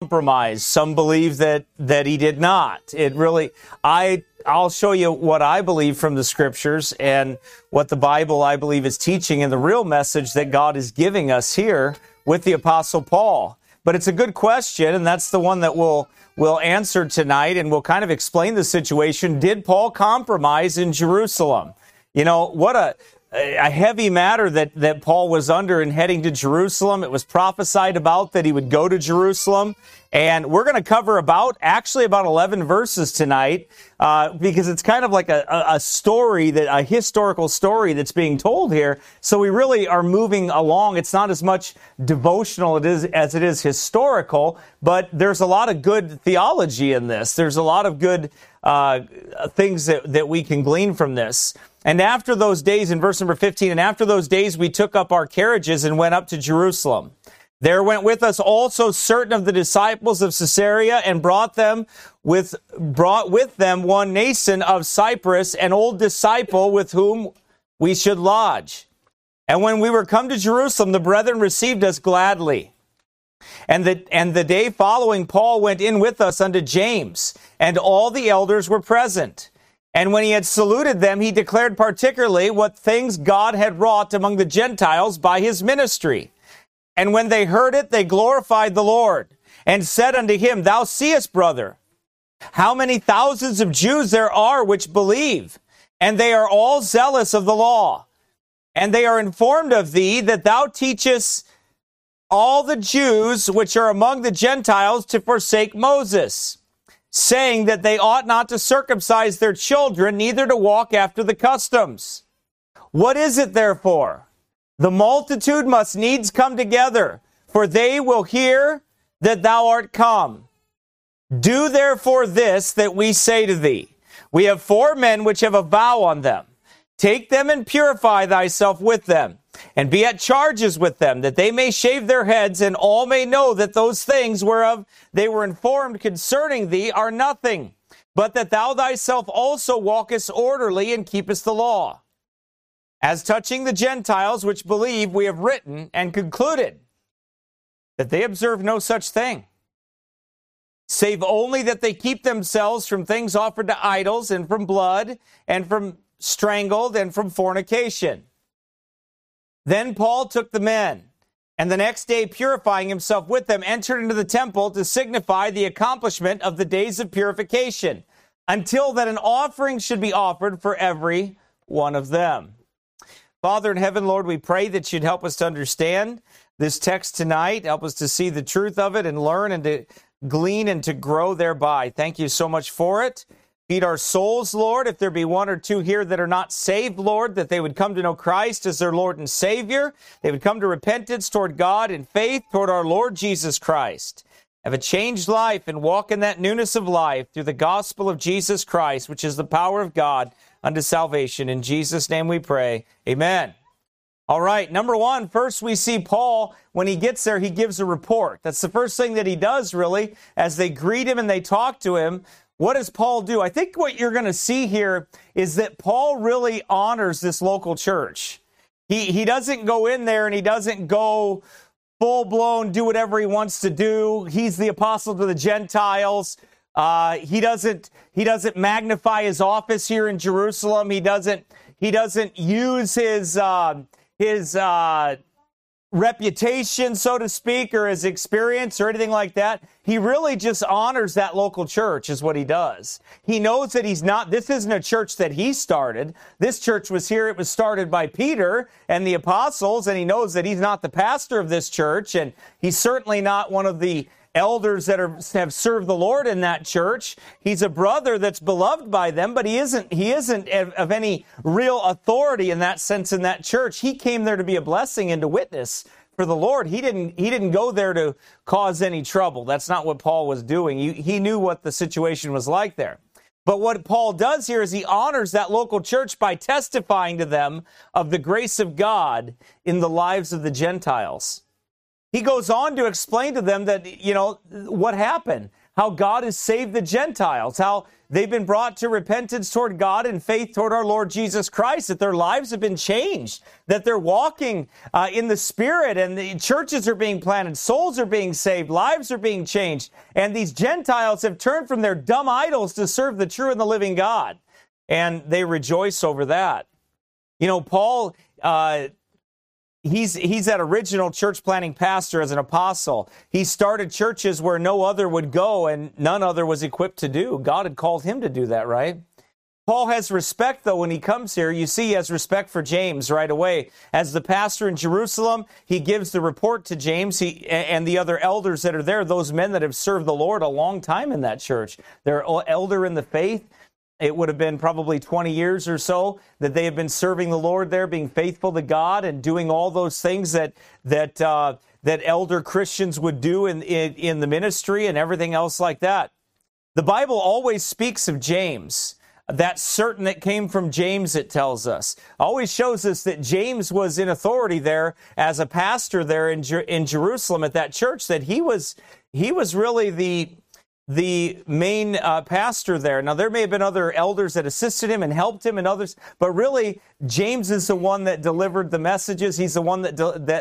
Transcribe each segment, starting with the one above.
compromise. Some believe that he did not. I'll show you what I believe from the scriptures and what the Bible, I believe, is teaching and the real message that God is giving us here with the Apostle Paul. But it's a good question, and that's the one that we'll answer tonight, and we'll kind of explain the situation. Did Paul compromise in Jerusalem? You know, what a heavy matter that Paul was under in heading to Jerusalem. It was prophesied about that he would go to Jerusalem. And we're going to cover about 11 verses tonight, because it's kind of like a story, a historical story that's being told here. So we really are moving along. It's not as much devotional as it is historical, but there's a lot of good theology in this. There's a lot of good things that we can glean from this. And after those days, in verse number 15, and after those days we took up our carriages and went up to Jerusalem. There went with us also certain of the disciples of Caesarea, and brought with them one Nason of Cyprus, an old disciple with whom we should lodge. And when we were come to Jerusalem, the brethren received us gladly. And the day following, Paul went in with us unto James, and all the elders were present. And when he had saluted them, he declared particularly what things God had wrought among the Gentiles by his ministry. And when they heard it, they glorified the Lord, and said unto him, Thou seest, brother, how many thousands of Jews there are which believe, and they are all zealous of the law. And they are informed of thee that thou teachest all the Jews which are among the Gentiles to forsake Moses, saying that they ought not to circumcise their children, neither to walk after the customs. What is it therefore? The multitude must needs come together, for they will hear that thou art come. Do therefore this that we say to thee. We have 4 men which have a vow on them. Take them and purify thyself with them, and be at charges with them, that they may shave their heads, and all may know that those things whereof they were informed concerning thee are nothing, but that thou thyself also walkest orderly and keepest the law. As touching the Gentiles which believe, we have written and concluded that they observe no such thing, save only that they keep themselves from things offered to idols, and from blood, and from strangled, and from fornication. Then Paul took the men, and the next day, purifying himself with them, entered into the temple to signify the accomplishment of the days of purification, until that an offering should be offered for every one of them. Father in heaven, Lord, we pray that you'd help us to understand this text tonight, help us to see the truth of it and learn and to glean and to grow thereby. Thank you so much for it. Feed our souls, Lord. If there be 1 or 2 here that are not saved, Lord, that they would come to know Christ as their Lord and Savior. They would come to repentance toward God and faith toward our Lord Jesus Christ. Have a changed life and walk in that newness of life through the gospel of Jesus Christ, which is the power of God unto salvation. In Jesus' name we pray. Amen. All right, number 1, first we see Paul, when he gets there, he gives a report. That's the first thing that he does, really, as they greet him and they talk to him. What does Paul do? I think what you're going to see here is that Paul really honors this local church. He doesn't go in there and he doesn't go full-blown, do whatever he wants to do. He's the apostle to the Gentiles. He doesn't magnify his office here in Jerusalem. He doesn't use his reputation, so to speak, or his experience or anything like that. He really just honors that local church is what he does. He knows that this isn't a church that he started. This church was here. It was started by Peter and the apostles, and he knows that he's not the pastor of this church, and he's certainly not one of the elders that have served the Lord in that church. He's a brother that's beloved by them, but he isn't of any real authority in that sense in that church. He came there to be a blessing and to witness for the Lord. He didn't go there to cause any trouble. That's not what Paul was doing. He knew what the situation was like there. But what Paul does here is he honors that local church by testifying to them of the grace of God in the lives of the Gentiles. He goes on to explain to them that, what happened, how God has saved the Gentiles, how they've been brought to repentance toward God and faith toward our Lord Jesus Christ, that their lives have been changed, that they're walking in the Spirit, and the churches are being planted, souls are being saved, lives are being changed, and these Gentiles have turned from their dumb idols to serve the true and the living God, and they rejoice over that. You know, Paul, He's that original church planting pastor as an apostle. He started churches where no other would go and none other was equipped to do. God had called him to do that, right? Paul has respect, though, when he comes here. You see, he has respect for James right away. As the pastor in Jerusalem, he gives the report to James and the other elders that are there, those men that have served the Lord a long time in that church. They're elder in the faith. It would have been probably 20 years or so that they have been serving the Lord there, being faithful to God and doing all those things that elder Christians would do in the ministry and everything else like that. The Bible always speaks of James. That certain that came from James, it tells us. Always shows us that James was in authority there as a pastor there in Jerusalem at that church, that he was really the main pastor there. Now, there may have been other elders that assisted him and helped him and others, but really, James is the one that delivered the messages. He's the one that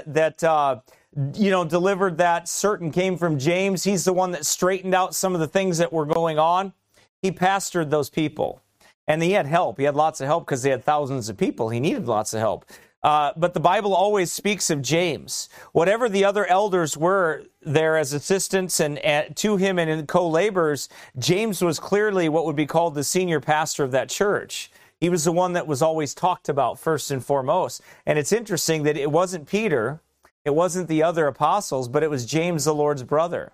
delivered that certain came from James. He's the one that straightened out some of the things that were going on. He pastored those people, and he had help. He had lots of help because they had thousands of people. He needed lots of help. But the Bible always speaks of James. Whatever the other elders were there as assistants and to him and in co-laborers, James was clearly what would be called the senior pastor of that church. He was the one that was always talked about first and foremost. And it's interesting that it wasn't Peter, it wasn't the other apostles, but it was James, the Lord's brother.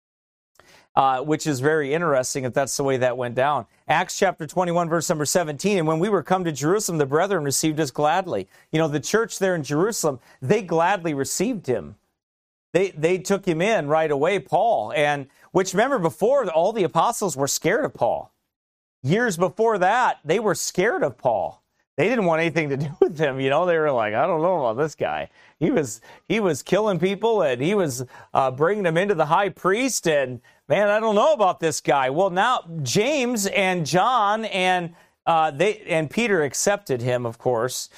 Which is very interesting if that's the way that went down. Acts chapter 21, verse number 17, and when we were come to Jerusalem, the brethren received us gladly. You know, the church there in Jerusalem, they gladly received him. They took him in right away, Paul, and which remember before, all the apostles were scared of Paul. Years before that, they were scared of Paul. They didn't want anything to do with him. You know, they were like, I don't know about this guy. He was killing people, and he was bringing them into the high priest, and man, I don't know about this guy. Well, now James and John and Peter accepted him, of course.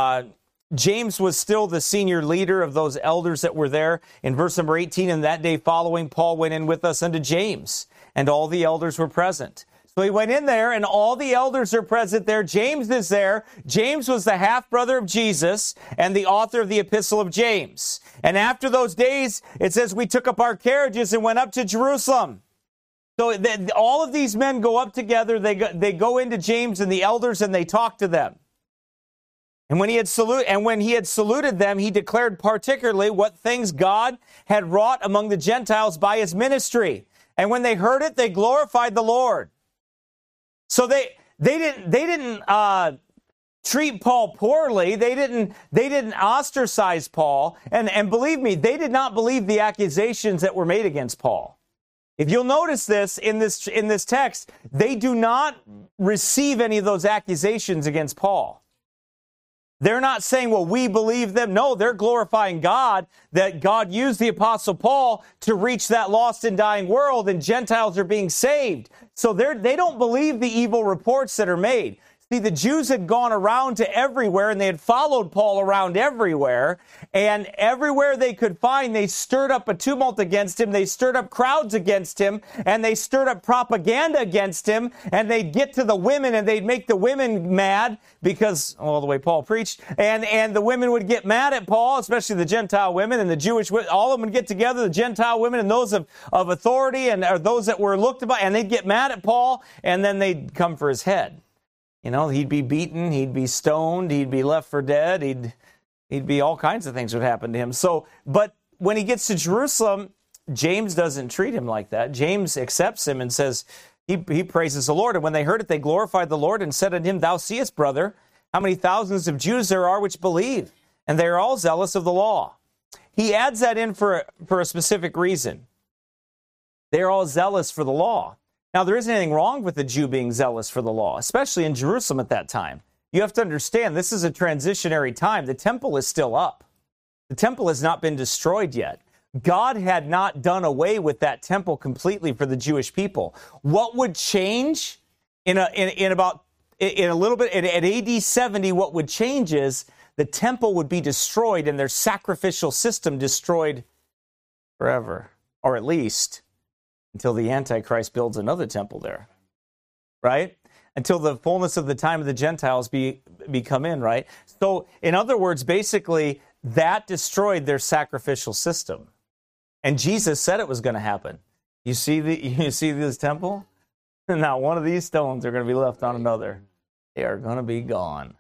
James was still the senior leader of those elders that were there. In verse number 18, and that day following, Paul went in with us unto James, and all the elders were present. So he went in there, and all the elders are present there. James is there. James was the half-brother of Jesus and the author of the Epistle of James. And after those days, it says, we took up our carriages and went up to Jerusalem. So all of these men go up together. They go into James and the elders, and they talk to them. And when he had saluted them, he declared particularly what things God had wrought among the Gentiles by his ministry. And when they heard it, they glorified the Lord. So they didn't treat Paul poorly. They didn't ostracize Paul. And believe me, they did not believe the accusations that were made against Paul. If you'll notice this in this text, they do not receive any of those accusations against Paul. They're not saying, well, we believe them. No, they're glorifying God, that God used the Apostle Paul to reach that lost and dying world, and Gentiles are being saved. So they don't believe the evil reports that are made. See, the Jews had gone around to everywhere, and they had followed Paul around everywhere, and everywhere they could find, they stirred up a tumult against him, they stirred up crowds against him, and they stirred up propaganda against him, and they'd get to the women, and they'd make the women mad, because, well, the way Paul preached, and the women would get mad at Paul, especially the Gentile women, and the Jewish women, all of them would get together, the Gentile women, and those of authority, and or those that were looked about, and they'd get mad at Paul, and then they'd come for his head. You know, he'd be beaten, he'd be stoned, he'd be left for dead, he'd be all kinds of things would happen to him. So, but when he gets to Jerusalem, James doesn't treat him like that. James accepts him and says, he praises the Lord. And when they heard it, they glorified the Lord and said unto him, thou seest, brother, how many thousands of Jews there are which believe, and they are all zealous of the law. He adds that in for a specific reason. They are all zealous for the law. Now, there isn't anything wrong with the Jew being zealous for the law, especially in Jerusalem at that time. You have to understand, this is a transitionary time. The temple is still up. The temple has not been destroyed yet. God had not done away with that temple completely for the Jewish people. What would change in a little bit at AD 70? What would change is the temple would be destroyed and their sacrificial system destroyed forever, or at least until the Antichrist builds another temple there, right? Until the fullness of the time of the Gentiles come in, right? So, in other words, basically, that destroyed their sacrificial system. And Jesus said it was going to happen. You see this temple? Not one of these stones are going to be left on another. They are going to be gone.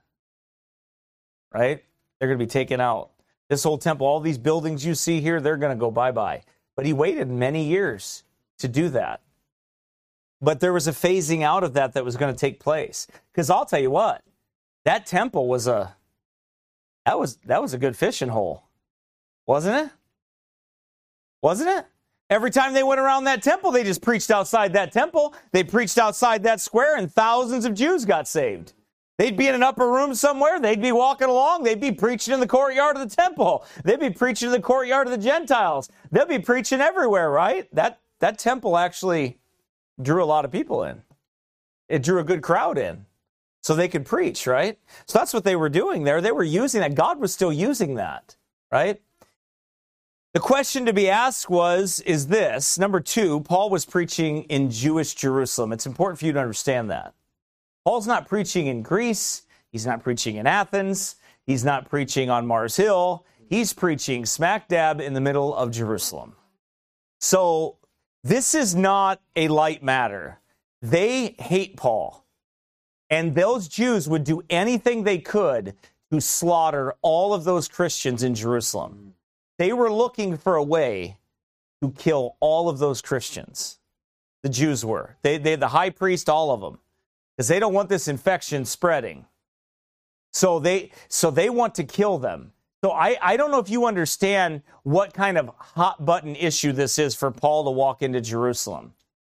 Right? They're going to be taken out. This whole temple, all these buildings you see here, they're going to go bye-bye. But he waited many years to do that. But there was a phasing out of that was going to take place. Because I'll tell you what, that temple was a good fishing hole. Wasn't it? Wasn't it? Every time they went around that temple, they just preached outside that temple. They preached outside that square, and thousands of Jews got saved. They'd be in an upper room somewhere. They'd be walking along. They'd be preaching in the courtyard of the temple. They'd be preaching in the courtyard of the Gentiles. They'll be preaching everywhere, right? That temple actually drew a lot of people in. It drew a good crowd in so they could preach, right? So that's what they were doing there. They were using that. God was still using that, right? The question to be asked is this. Number 2, Paul was preaching in Jewish Jerusalem. It's important for you to understand that. Paul's not preaching in Greece. He's not preaching in Athens. He's not preaching on Mars Hill. He's preaching smack dab in the middle of Jerusalem. So this is not a light matter. They hate Paul. And those Jews would do anything they could to slaughter all of those Christians in Jerusalem. They were looking for a way to kill all of those Christians. The Jews were. They the high priest, all of them. Because they don't want this infection spreading. So they want to kill them. So I don't know if you understand what kind of hot button issue this is for Paul to walk into Jerusalem.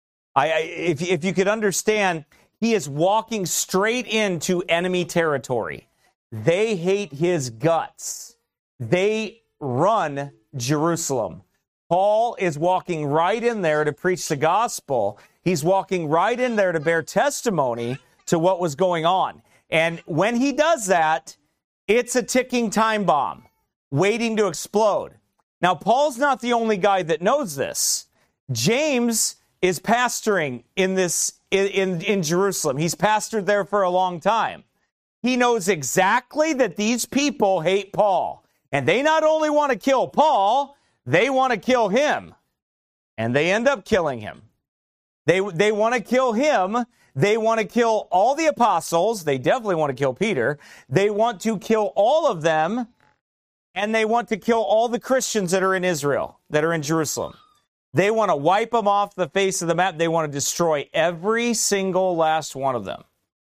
If you could understand, he is walking straight into enemy territory. They hate his guts. They run Jerusalem. Paul is walking right in there to preach the gospel. He's walking right in there to bear testimony to what was going on. And when he does that, it's a ticking time bomb waiting to explode. Now, Paul's not the only guy that knows this. James is pastoring in Jerusalem. He's pastored there for a long time. He knows exactly that these people hate Paul. And they not only want to kill Paul, they want to kill him. And they end up killing him. They want to kill him. They want to kill all the apostles. They definitely want to kill Peter. They want to kill all of them. And they want to kill all the Christians that are in Israel, that are in Jerusalem. They want to wipe them off the face of the map. They want to destroy every single last one of them.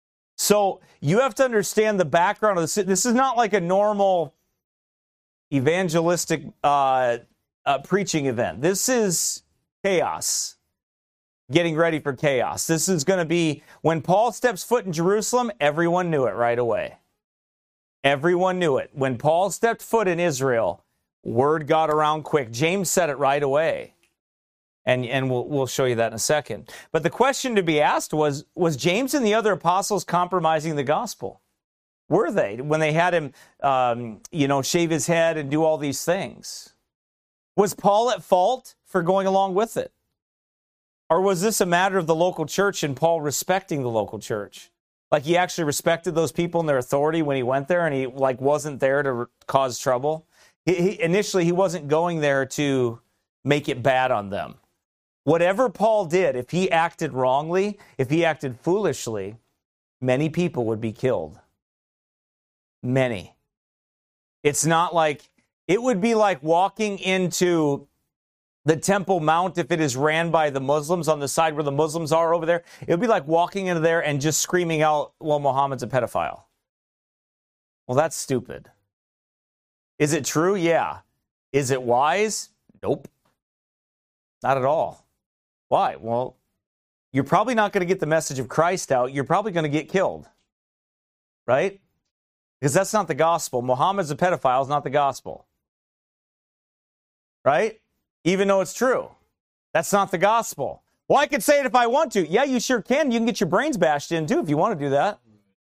So you have to understand the background of this. This is not like a normal evangelistic preaching event. This is chaos. Getting ready for chaos. This is going to be, when Paul steps foot in Jerusalem, everyone knew it right away. Everyone knew it. When Paul stepped foot in Israel, word got around quick. James said it right away. And we'll show you that in a second. But the question to be asked was James and the other apostles compromising the gospel? Were they, when they had him, shave his head and do all these things? Was Paul at fault for going along with it? Or was this a matter of the local church and Paul respecting the local church? Like he actually respected those people and their authority when he went there, and he wasn't there to cause trouble? Initially, he wasn't going there to make it bad on them. Whatever Paul did, if he acted wrongly, if he acted foolishly, many people would be killed. Many. It's not like, it would be like walking into the Temple Mount if it is ran by the Muslims on the side where the Muslims are over there. It would be like walking into there and just screaming out, well, Muhammad's a pedophile. Well, that's stupid. Is it true? Yeah. Is it wise? Nope. Not at all. Why? Well, you're probably not going to get the message of Christ out. You're probably going to get killed. Right? Because that's not the gospel. Muhammad's a pedophile is not the gospel. Right? even though it's true. That's not the gospel. Well, I could say it if I want to. Yeah, you sure can. You can get your brains bashed in too if you want to do that.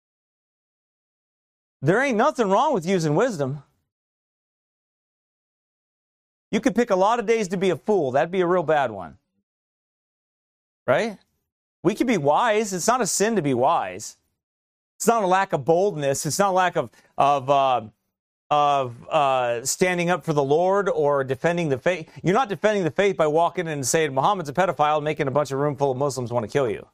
There ain't nothing wrong with using wisdom. You could pick a lot of days to be a fool. That'd be a real bad one. Right? We could be wise. It's not a sin to be wise. It's not a lack of boldness. It's not a lack of standing up for the Lord or defending the faith. You're not defending the faith by walking in and saying Muhammad's a pedophile and making a bunch of room full of Muslims want to kill you.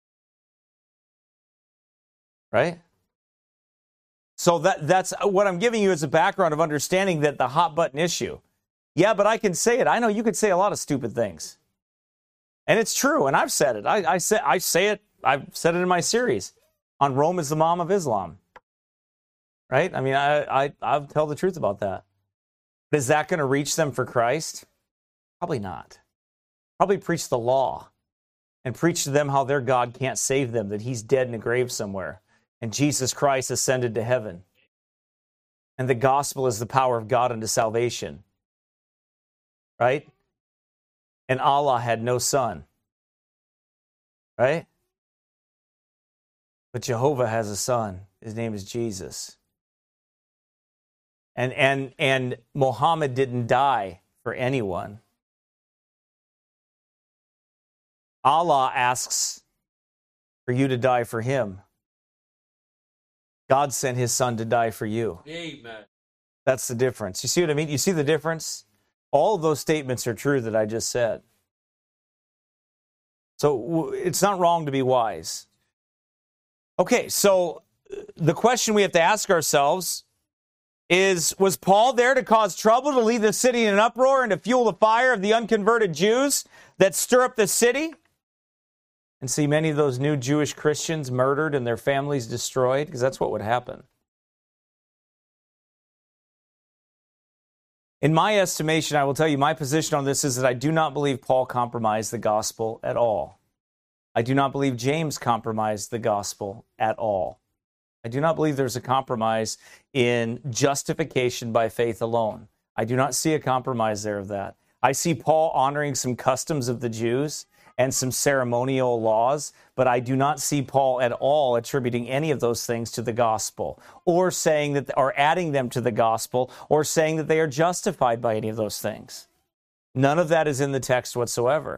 Right? So that's what I'm giving you as a background of understanding that the hot button issue. Yeah, but I can say it. I know you could say a lot of stupid things. And it's true, and I've said it. I say it. I've said it in my series on Rome is the mom of Islam. Right? I mean, I'll tell the truth about that. But is that going to reach them for Christ? Probably not. Probably preach the law and preach to them how their God can't save them, that he's dead in a grave somewhere, and Jesus Christ ascended to heaven. And the gospel is the power of God unto salvation. Right? And Allah had no son. Right? But Jehovah has a son. His name is Jesus. And Muhammad didn't die for anyone. Allah asks for you to die for him. God sent his son to die for you. Amen. That's the difference. You see what I mean? You see the difference? All of those statements are true that I just said. So it's not wrong to be wise. Okay, so the question we have to ask ourselves is, was Paul there to cause trouble, to leave the city in an uproar, and to fuel the fire of the unconverted Jews that stir up the city? And see many of those new Jewish Christians murdered and their families destroyed? Because that's what would happen. In my estimation, I will tell you my position on this is that I do not believe Paul compromised the gospel at all. I do not believe James compromised the gospel at all. I do not believe there's a compromise in justification by faith alone. I do not see a compromise there of that. I see Paul honoring some customs of the Jews and some ceremonial laws, but I do not see Paul at all attributing any of those things to the gospel, or saying that, or adding them to the gospel, or saying that they are justified by any of those things. None of that is in the text whatsoever.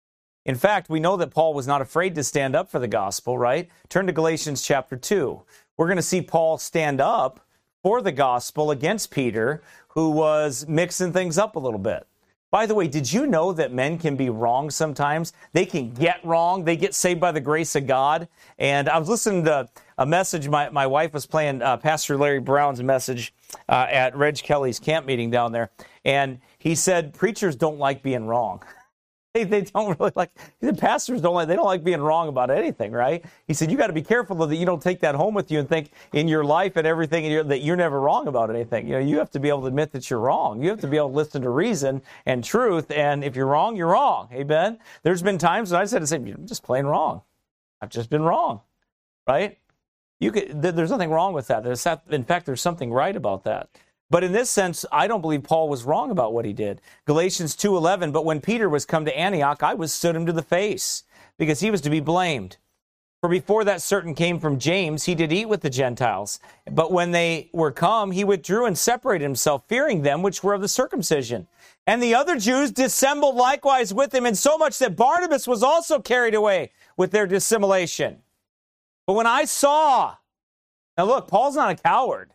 In fact, we know that Paul was not afraid to stand up for the gospel, right? Turn to Galatians chapter 2. We're going to see Paul stand up for the gospel against Peter, who was mixing things up a little bit. By the way, did you know that men can be wrong sometimes? They can get wrong. They get saved by the grace of God. And I was listening to a message. My wife was playing Pastor Larry Brown's message at Reg Kelly's camp meeting down there. And he said, preachers don't like being wrong. They don't really like, the pastors don't like being wrong about anything, right? He said, you got to be careful though, that you don't take that home with you and think in your life and everything that you're never wrong about anything. You know, you have to be able to admit that you're wrong. You have to be able to listen to reason and truth. And if you're wrong, you're wrong. Amen. There's been times when I said, you're just plain wrong. I've just been wrong, right? There's nothing wrong with that. In fact, there's something right about that. But in this sense, I don't believe Paul was wrong about what he did. Galatians 2:11, but when Peter was come to Antioch, I withstood him to the face, because he was to be blamed. For before that certain came from James, he did eat with the Gentiles. But when they were come, he withdrew and separated himself, fearing them which were of the circumcision. And the other Jews dissembled likewise with him, insomuch that Barnabas was also carried away with their dissimulation. But when I saw, now look, Paul's not a coward.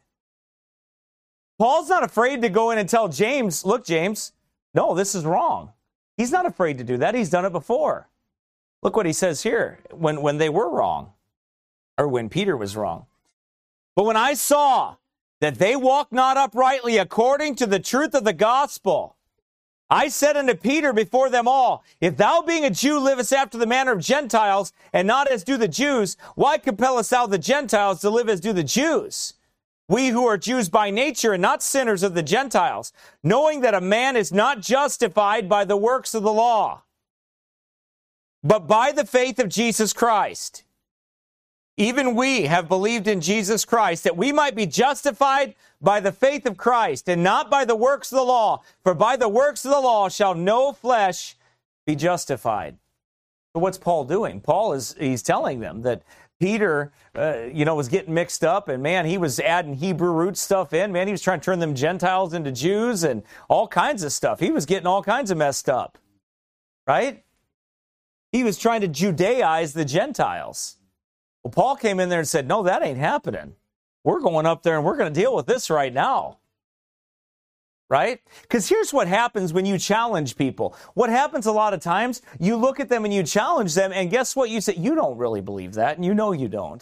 Paul's not afraid to go in and tell James, look, James, no, this is wrong. He's not afraid to do that. He's done it before. Look what he says here when they were wrong, or when Peter was wrong. But when I saw that they walk not uprightly according to the truth of the gospel, I said unto Peter before them all, if thou being a Jew livest after the manner of Gentiles, and not as do the Jews, why compellest thou the Gentiles to live as do the Jews? We who are Jews by nature and not sinners of the Gentiles, knowing that a man is not justified by the works of the law, but by the faith of Jesus Christ. even we have believed in Jesus Christ, that we might be justified by the faith of Christ, and not by the works of the law. For by the works of the law shall no flesh be justified. So what's Paul doing? He's telling them that Peter, was getting mixed up, and man, he was adding Hebrew root stuff in. Man, he was trying to turn them Gentiles into Jews and all kinds of stuff. He was getting all kinds of messed up, right? He was trying to Judaize the Gentiles. Well, Paul came in there and said, no, that ain't happening. We're going up there and we're going to deal with this right now. Right? Because here's what happens when you challenge people. What happens a lot of times, you look at them and you challenge them, and guess what? You say, you don't really believe that, and you know you don't.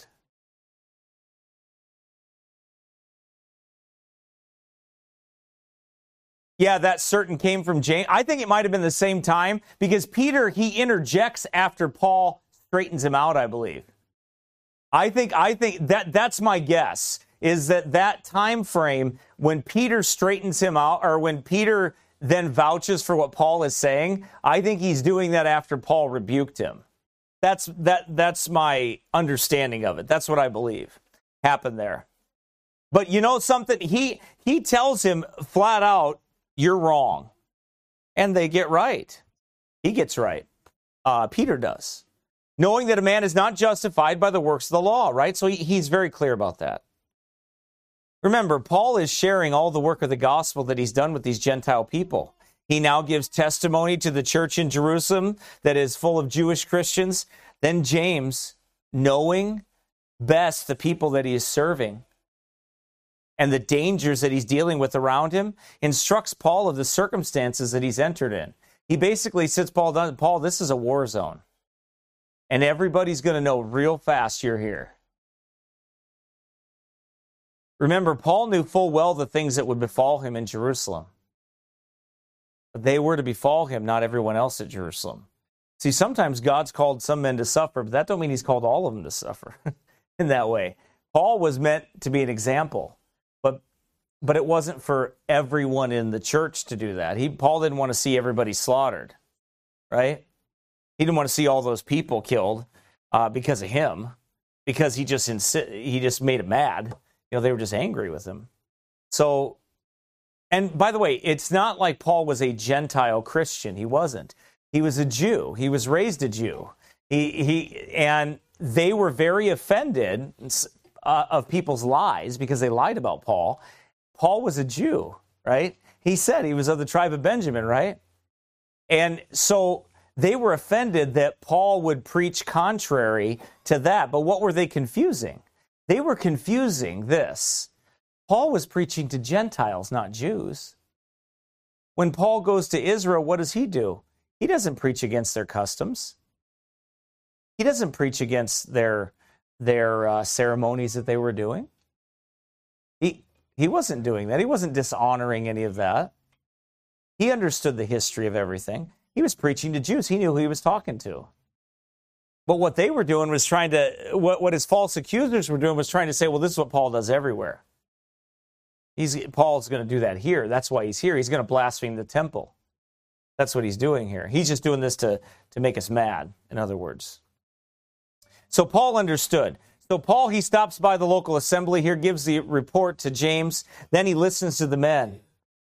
Yeah, that certain came from James. I think it might have been the same time, because Peter, he interjects after Paul straightens him out, I believe. I think that's my guess, is that time frame when Peter straightens him out, or when Peter then vouches for what Paul is saying, I think he's doing that after Paul rebuked him. That's my understanding of it. That's what I believe happened there. But you know something? He tells him flat out, you're wrong. And they get right. He gets right. Peter does. Knowing that a man is not justified by the works of the law, right? So he's very clear about that. Remember, Paul is sharing all the work of the gospel that he's done with these Gentile people. He now gives testimony to the church in Jerusalem that is full of Jewish Christians. Then James, knowing best the people that he is serving and the dangers that he's dealing with around him, instructs Paul of the circumstances that he's entered in. He basically sits Paul down, Paul, this is a war zone. And everybody's going to know real fast you're here. Remember, Paul knew full well the things that would befall him in Jerusalem. But they were to befall him, not everyone else at Jerusalem. See, sometimes God's called some men to suffer, but that don't mean he's called all of them to suffer in that way. Paul was meant to be an example, but it wasn't for everyone in the church to do that. Paul didn't want to see everybody slaughtered, right? He didn't want to see all those people killed because of him, because he just made him mad. They were just angry with him. So, and by the way, it's not like Paul was a Gentile Christian. He wasn't. He was a Jew. He was raised a Jew. And they were very offended of people's lies because they lied about Paul. Paul was a Jew, right? He said he was of the tribe of Benjamin, right? And so they were offended that Paul would preach contrary to that. But what were they confusing? They were confusing this. Paul was preaching to Gentiles, not Jews. When Paul goes to Israel, what does he do? He doesn't preach against their customs. He doesn't preach against their ceremonies that they were doing. He wasn't doing that. He wasn't dishonoring any of that. He understood the history of everything. He was preaching to Jews. He knew who he was talking to. But what they were doing was what his false accusers were doing was trying to say, well, this is what Paul does everywhere. Paul's going to do that here. That's why he's here. He's going to blaspheme the temple. That's what he's doing here. He's just doing this to make us mad, in other words. So Paul understood. So Paul, he stops by the local assembly here, gives the report to James. Then he listens to the men.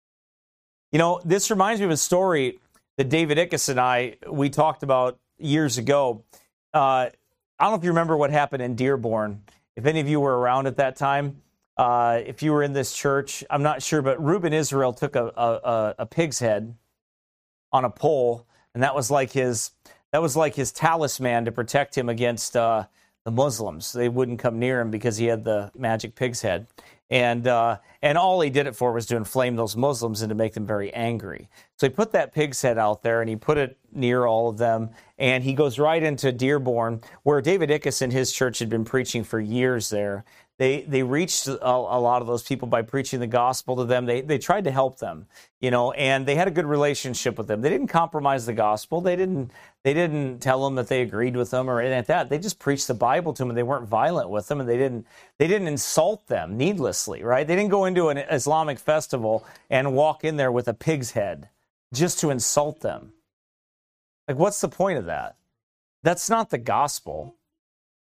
This reminds me of a story that David Ickes and we talked about years ago. I don't know if you remember what happened in Dearborn. If any of you were around at that time, if you were in this church, I'm not sure, but Reuben Israel took a pig's head on a pole, and that was like his talisman to protect him against the Muslims. They wouldn't come near him because he had the magic pig's head. And all he did it for was to inflame those Muslims and to make them very angry. So he put that pig's head out there, and he put it near all of them, and he goes right into Dearborn, where David Ickes and his church had been preaching for years there. They reached a lot of those people by preaching the gospel to them. They tried to help them, and they had a good relationship with them. They didn't compromise the gospel. They didn't tell them that they agreed with them or anything like that. They just preached the Bible to them, and they weren't violent with them, and they didn't insult them needlessly, right? They didn't go into an Islamic festival and walk in there with a pig's head just to insult them. Like, what's the point of that? That's not the gospel.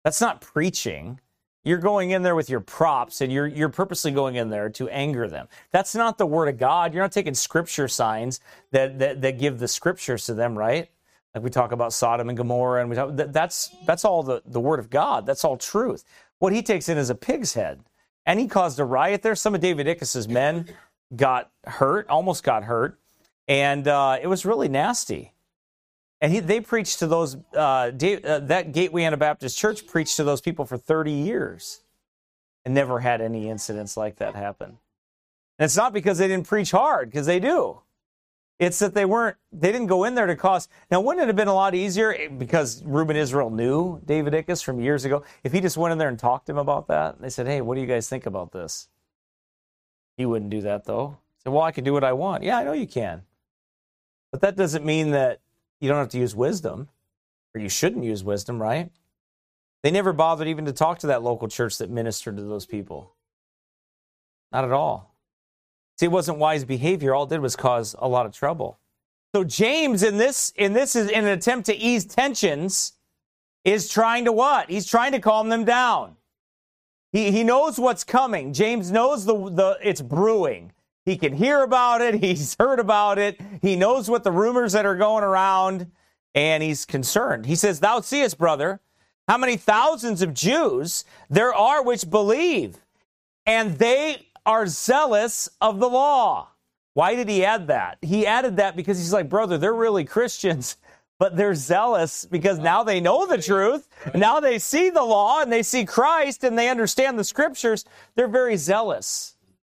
That's not preaching. You're going in there with your props, and you're purposely going in there to anger them. That's not the Word of God. You're not taking Scripture signs that give the Scriptures to them, right? Like we talk about Sodom and Gomorrah, and that's all the Word of God. That's all truth. What he takes in is a pig's head, and he caused a riot there. Some of David Ickes's men got hurt, almost got hurt, and it was really nasty. And they preached to those, that Gateway Anabaptist Church preached to those people for 30 years and never had any incidents like that happen. And it's not because they didn't preach hard, because they do. It's that they didn't go in there to cause. Now, wouldn't it have been a lot easier, because Reuben Israel knew David Ickes from years ago, if he just went in there and talked to him about that? They said, hey, what do you guys think about this? He wouldn't do that, though. He said, well, I can do what I want. Yeah, I know you can. But that doesn't mean that you don't have to use wisdom, or you shouldn't use wisdom, right? They never bothered even to talk to that local church that ministered to those people. Not at all. See, it wasn't wise behavior. All it did was cause a lot of trouble. So James, in this is in an attempt to ease tensions, is trying to what? He's trying to calm them down. He knows what's coming. James knows it's brewing. He can hear about it. He's heard about it. He knows what the rumors that are going around, and he's concerned. He says, thou seest, brother, how many thousands of Jews there are which believe, and they are zealous of the law. Why did he add that? He added that because he's like, brother, they're really Christians, but they're zealous because now they know the truth. Now they see the law, and they see Christ, and they understand the Scriptures. They're very zealous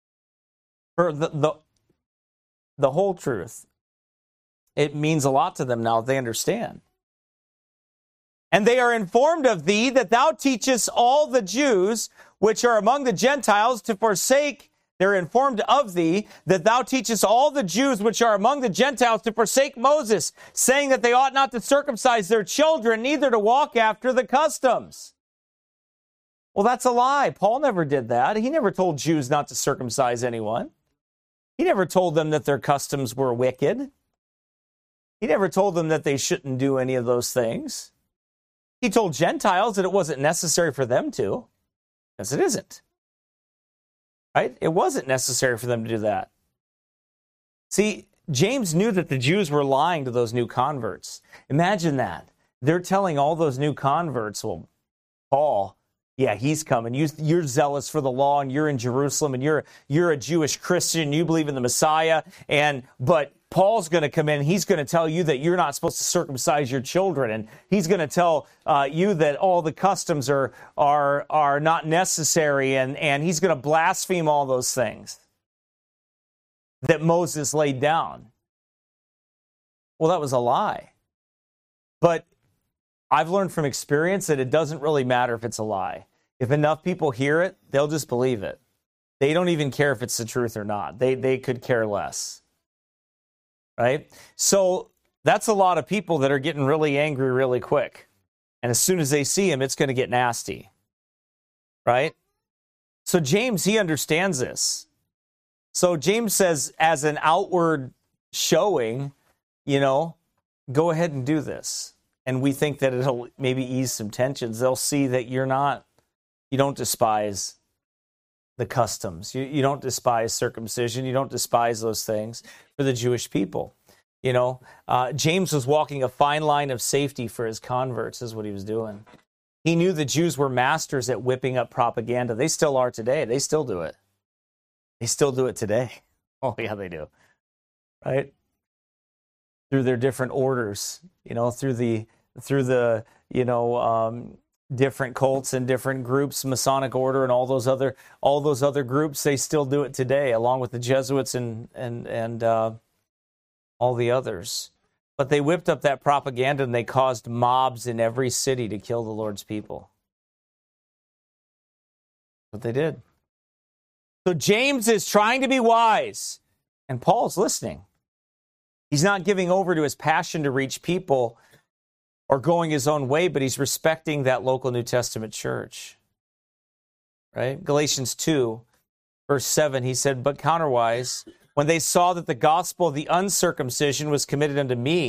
for the whole truth. It means a lot to them now. They understand. And they are informed of thee that thou teachest all the Jews which are among the Gentiles to forsake. They're informed of thee that thou teachest all the Jews which are among the Gentiles to forsake Moses, saying that they ought not to circumcise their children, neither to walk after the customs. Well, that's a lie. Paul never did that. He never told Jews not to circumcise anyone. He never told them that their customs were wicked. He never told them that they shouldn't do any of those things. He told Gentiles that it wasn't necessary for them to, because it isn't. Right? It wasn't necessary for them to do that. See, James knew that the Jews were lying to those new converts. Imagine that. They're telling all those new converts, well, Paul, yeah, he's coming. You're zealous for the law, and you're in Jerusalem, and you're a Jewish Christian. You believe in the Messiah, but Paul's going to come in. He's going to tell you that you're not supposed to circumcise your children, and he's going to tell you that all the customs are not necessary, and he's going to blaspheme all those things that Moses laid down. Well, that was a lie. But I've learned from experience that it doesn't really matter if it's a lie. If enough people hear it, they'll just believe it. They don't even care if it's the truth or not. They could care less. Right? So that's a lot of people that are getting really angry really quick. And as soon as they see him, it's going to get nasty. Right? So James, he understands this. So James says, as an outward showing, go ahead and do this. And we think that it'll maybe ease some tensions. They'll see that you don't despise the customs. You don't despise circumcision. You don't despise those things for the Jewish people. James was walking a fine line of safety for his converts, is what he was doing. He knew the Jews were masters at whipping up propaganda. They still are today. They still do it. They still do it today. Oh, yeah, they do. Right? Through their different orders, through the different cults and different groups, Masonic order and all those other groups, they still do it today, along with the Jesuits and all the others. But they whipped up that propaganda, and they caused mobs in every city to kill the Lord's people. What they did. So James is trying to be wise, and Paul's listening. He's not giving over to his passion to reach people or going his own way, but he's respecting that local New Testament church. Right? Galatians 2, verse 7, he said, but counterwise, when they saw that the gospel of the uncircumcision was committed unto me,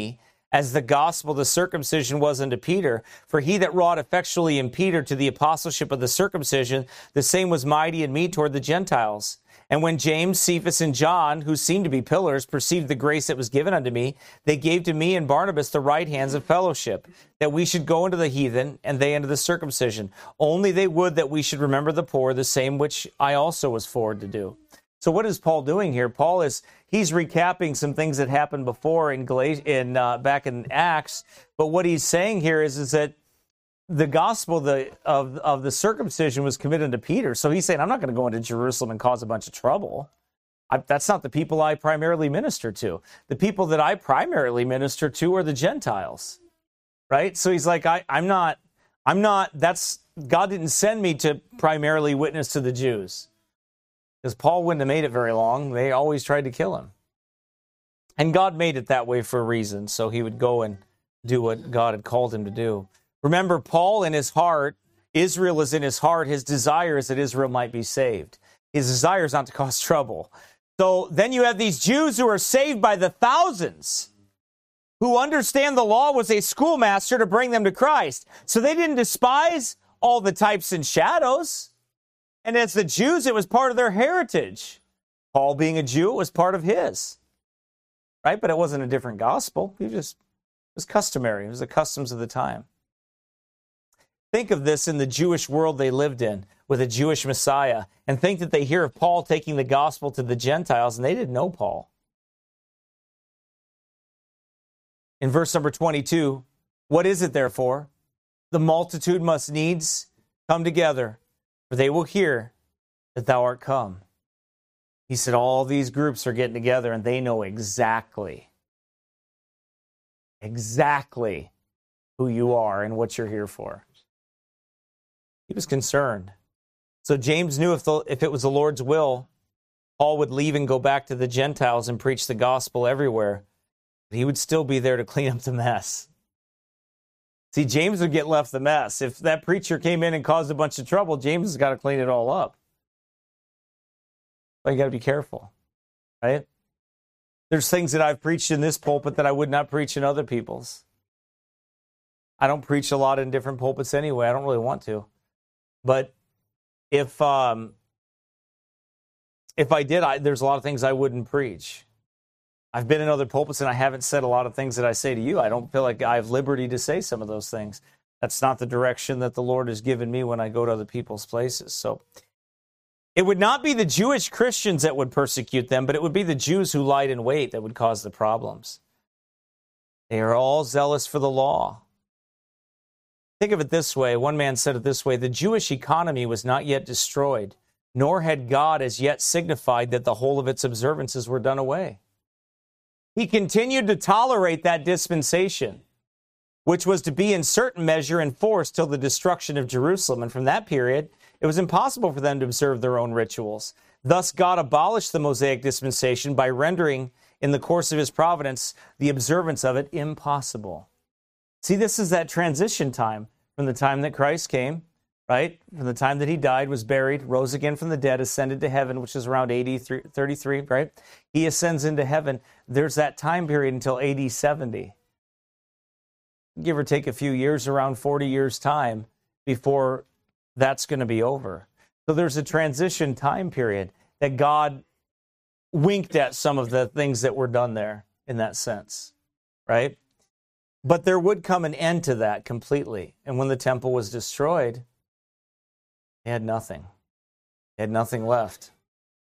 as the gospel the circumcision was unto Peter. For he that wrought effectually in Peter to the apostleship of the circumcision, the same was mighty in me toward the Gentiles. And when James, Cephas, and John, who seemed to be pillars, perceived the grace that was given unto me, they gave to me and Barnabas the right hands of fellowship, that we should go into the heathen, and they into the circumcision. Only they would that we should remember the poor, the same which I also was forward to do. So what is Paul doing here? He's recapping some things that happened before back in Acts. But what he's saying here is that the gospel of the circumcision was committed to Peter. So he's saying, I'm not going to go into Jerusalem and cause a bunch of trouble. That's not the people I primarily minister to. The people that I primarily minister to are the Gentiles, right? So he's like, I'm not, God didn't send me to primarily witness to the Jews. Because Paul wouldn't have made it very long. They always tried to kill him. And God made it that way for a reason, so he would go and do what God had called him to do. Remember, Paul in his heart, Israel is in his heart. His desire is that Israel might be saved. His desire is not to cause trouble. So then you have these Jews who are saved by the thousands, who understand the law was a schoolmaster to bring them to Christ. So they didn't despise all the types and shadows. And as the Jews, it was part of their heritage. Paul being a Jew, it was part of his. Right? But it wasn't a different gospel. It was customary. It was the customs of the time. Think of this in the Jewish world they lived in with a Jewish Messiah, and think that they hear of Paul taking the gospel to the Gentiles, and they didn't know Paul. In verse number 22, what is it therefore? The multitude must needs come together, for they will hear that thou art come. He said all these groups are getting together and they know exactly who you are and what you're here for. He was concerned. So James knew if it was the Lord's will, Paul would leave and go back to the Gentiles and preach the gospel everywhere. But he would still be there to clean up the mess. See, James would get left the mess. If that preacher came in and caused a bunch of trouble, James has got to clean it all up. But you got to be careful, right? There's things that I've preached in this pulpit that I would not preach in other people's. I don't preach a lot in different pulpits anyway. I don't really want to. But if I did, there's a lot of things I wouldn't preach. I've been in other pulpits and I haven't said a lot of things that I say to you. I don't feel like I have liberty to say some of those things. That's not the direction that the Lord has given me when I go to other people's places. So it would not be the Jewish Christians that would persecute them, but it would be the Jews who lied in wait that would cause the problems. They are all zealous for the law. Think of it this way. One man said it this way: the Jewish economy was not yet destroyed, nor had God as yet signified that the whole of its observances were done away. He continued to tolerate that dispensation, which was to be in certain measure enforced till the destruction of Jerusalem. And from that period, it was impossible for them to observe their own rituals. Thus, God abolished the Mosaic dispensation by rendering, in the course of his providence, the observance of it impossible. See, this is that transition time from the time that Christ came, right? From the time that he died, was buried, rose again from the dead, ascended to heaven, which is around AD 33, right? He ascends into heaven. There's that time period until AD 70. Give or take a few years, around 40 years' time before that's going to be over. So there's a transition time period that God winked at some of the things that were done there in that sense, right? But there would come an end to that completely. And when the temple was destroyed, they had nothing. They had nothing left.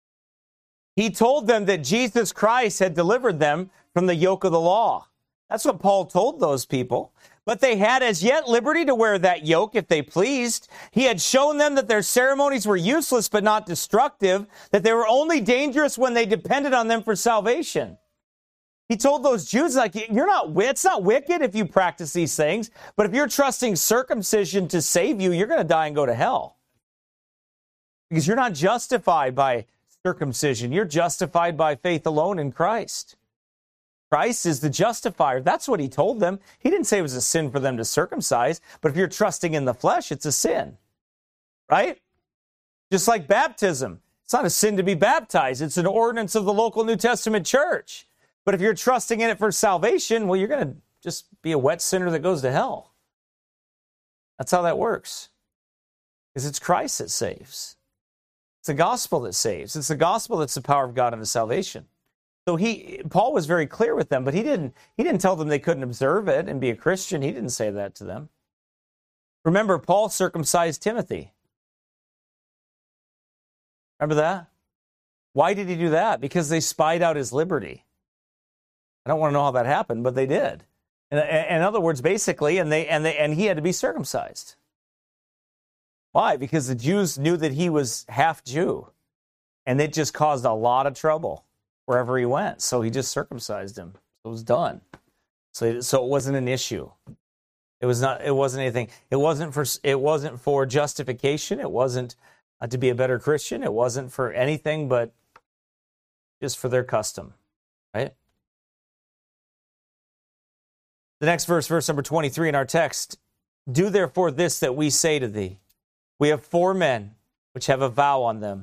He told them that Jesus Christ had delivered them from the yoke of the law. That's what Paul told those people. But they had as yet liberty to wear that yoke if they pleased. He had shown them that their ceremonies were useless but not destructive, that they were only dangerous when they depended on them for salvation. He told those Jews, like, it's not wicked if you practice these things, but if you're trusting circumcision to save you, you're going to die and go to hell. Because you're not justified by circumcision. You're justified by faith alone in Christ. Christ is the justifier. That's what he told them. He didn't say it was a sin for them to circumcise, but if you're trusting in the flesh, it's a sin. Right? Just like baptism. It's not a sin to be baptized. It's an ordinance of the local New Testament church. But if you're trusting in it for salvation, well, you're going to just be a wet sinner that goes to hell. That's how that works. Because it's Christ that saves. It's the gospel that saves. It's the gospel that's the power of God unto salvation. So Paul was very clear with them, but he didn't tell them they couldn't observe it and be a Christian. He didn't say that to them. Remember, Paul circumcised Timothy. Remember that? Why did he do that? Because they spied out his liberty. I don't want to know how that happened, but they did. In other words, basically, and he had to be circumcised. Why? Because the Jews knew that he was half Jew, and it just caused a lot of trouble wherever he went. So he just circumcised him. It was done. So it wasn't an issue. It wasn't anything. It wasn't for justification. It wasn't to be a better Christian. It wasn't for anything but just for their custom, right? The next verse number 23 in our text, do therefore this that we say to thee. We have 4 men which have a vow on them.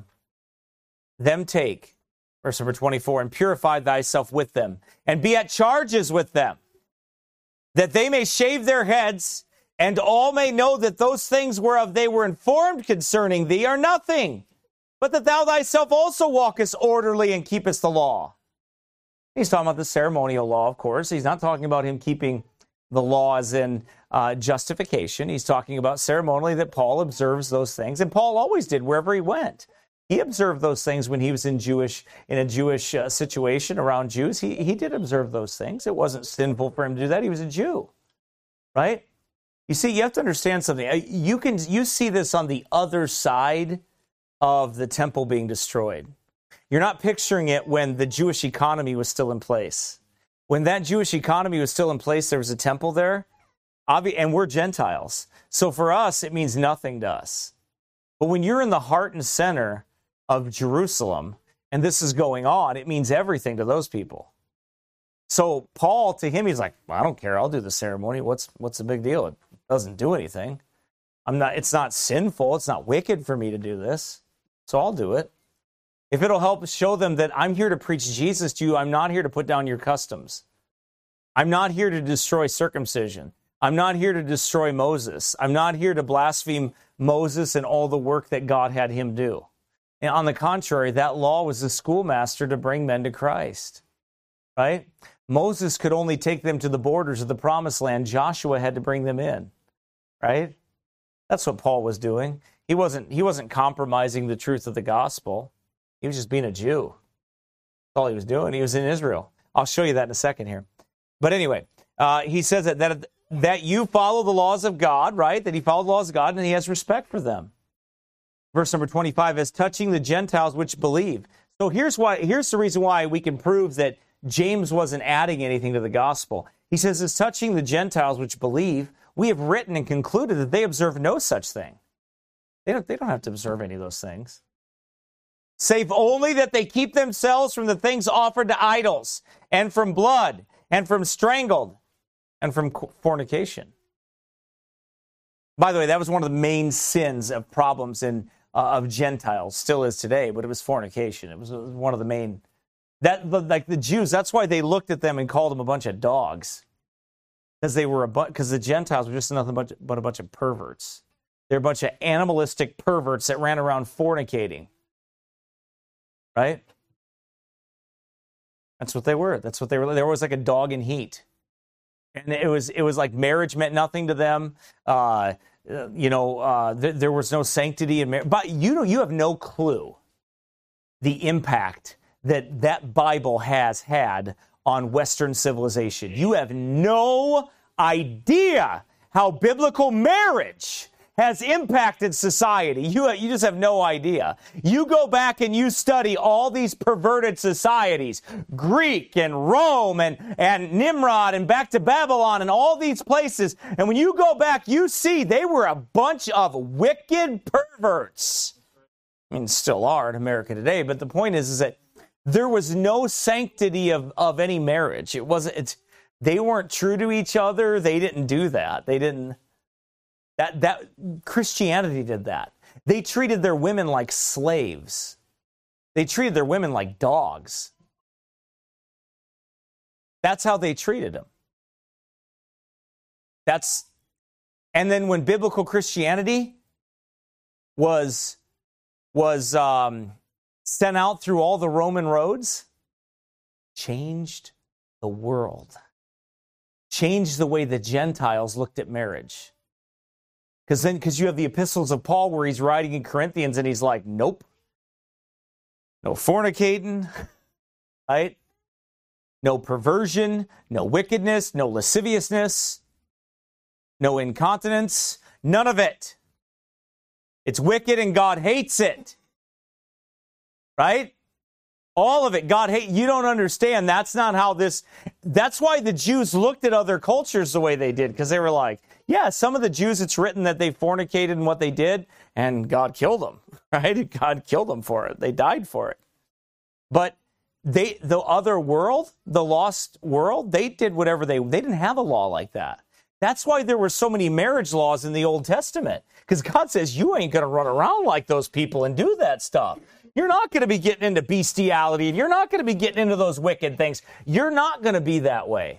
Them take, verse number 24, and purify thyself with them, and be at charges with them, that they may shave their heads, and all may know that those things whereof they were informed concerning thee are nothing, but that thou thyself also walkest orderly and keepest the law. He's talking about the ceremonial law, of course. He's not talking about him keeping the law as in justification. He's talking about ceremonially that Paul observes those things. And Paul always did wherever he went. He observed those things when he was in a Jewish situation around Jews. He did observe those things. It wasn't sinful for him to do that. He was a Jew, right? You see, you have to understand something. You see this on the other side of the temple being destroyed. You're not picturing it when the Jewish economy was still in place. When that Jewish economy was still in place, there was a temple there, and we're Gentiles. So for us, it means nothing to us. But when you're in the heart and center of Jerusalem, and this is going on, it means everything to those people. So Paul, to him, he's like, well, I don't care. I'll do the ceremony. What's the big deal? It doesn't do anything. It's not sinful. It's not wicked for me to do this. So I'll do it. If it'll help show them that I'm here to preach Jesus to you, I'm not here to put down your customs. I'm not here to destroy circumcision. I'm not here to destroy Moses. I'm not here to blaspheme Moses and all the work that God had him do. And on the contrary, that law was the schoolmaster to bring men to Christ, right? Moses could only take them to the borders of the promised land. Joshua had to bring them in, right? That's what Paul was doing. He wasn't compromising the truth of the gospel. He was just being a Jew. That's all he was doing. He was in Israel. I'll show you that in a second here. But anyway, he says that you follow the laws of God, right? That he followed the laws of God and he has respect for them. Verse number 25, as touching the Gentiles which believe. So here's the reason why we can prove that James wasn't adding anything to the gospel. He says, as touching the Gentiles which believe, we have written and concluded that they observe no such thing. They don't have to observe any of those things. Save only that they keep themselves from the things offered to idols, and from blood, and from strangled, and from fornication. By the way, that was one of the main sins of problems of Gentiles, still is today, but it was fornication. It was one of the main, like the Jews, that's why they looked at them and called them a bunch of dogs. Because the Gentiles were just nothing but a bunch of perverts. They're a bunch of animalistic perverts that ran around fornicating. Right? That's what they were. They were always like a dog in heat. And it was like marriage meant nothing to them. There was no sanctity in marriage. But you have no clue the impact that Bible has had on Western civilization. You have no idea how biblical marriage has impacted society. You just have no idea. You go back and you study all these perverted societies, Greek and Rome and Nimrod and back to Babylon and all these places. And when you go back, you see they were a bunch of wicked perverts. I mean, still are in America today. But the point is that there was no sanctity of any marriage. They weren't true to each other. They didn't do that. They didn't. That Christianity did that. They treated their women like slaves. They treated their women like dogs. That's how they treated them. And then when biblical Christianity was sent out through all the Roman roads, changed the world. Changed the way the Gentiles looked at marriage. Because you have the epistles of Paul where he's writing in Corinthians and he's like, nope. No fornicating, right? No perversion, no wickedness, no lasciviousness, no incontinence, none of it. It's wicked and God hates it. Right? All of it. God hates. You don't understand. That's not how this. That's why the Jews looked at other cultures the way they did, because they were like, yeah, some of the Jews, it's written that they fornicated and what they did, and God killed them. Right? God killed them for it. They died for it. But the other world, the lost world, they did whatever they didn't have a law like that. That's why there were so many marriage laws in the Old Testament, because God says you ain't going to run around like those people and do that stuff. You're not going to be getting into bestiality, and you're not going to be getting into those wicked things. You're not going to be that way.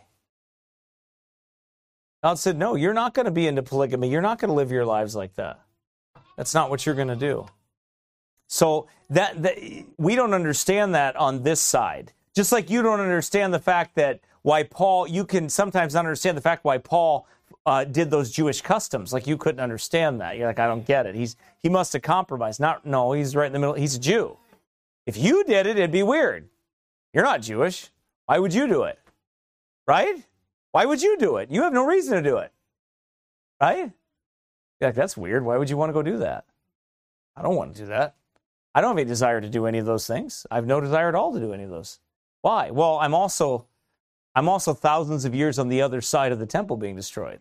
God said, no, you're not going to be into polygamy. You're not going to live your lives like that. That's not what you're going to do. So that we don't understand that on this side. Just like you don't understand the fact that why Paul, you can sometimes understand the fact why Paul did those Jewish customs. Like, you couldn't understand that. You're like, I don't get it. He must have compromised. No, he's right in the middle. He's a Jew. If you did it, it'd be weird. You're not Jewish. Why would you do it? Right? Why would you do it? You have no reason to do it. Right? You're like, that's weird. Why would you want to go do that? I don't want to do that. I don't have any desire to do any of those things. I have no desire at all to do any of those. Why? Well, I'm also thousands of years on the other side of the temple being destroyed.